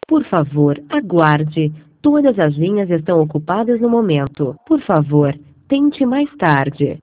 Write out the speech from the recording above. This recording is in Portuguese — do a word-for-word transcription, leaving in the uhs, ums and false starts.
Por favor, aguarde. Todas as linhas estão ocupadas no momento. Por favor, tente mais tarde.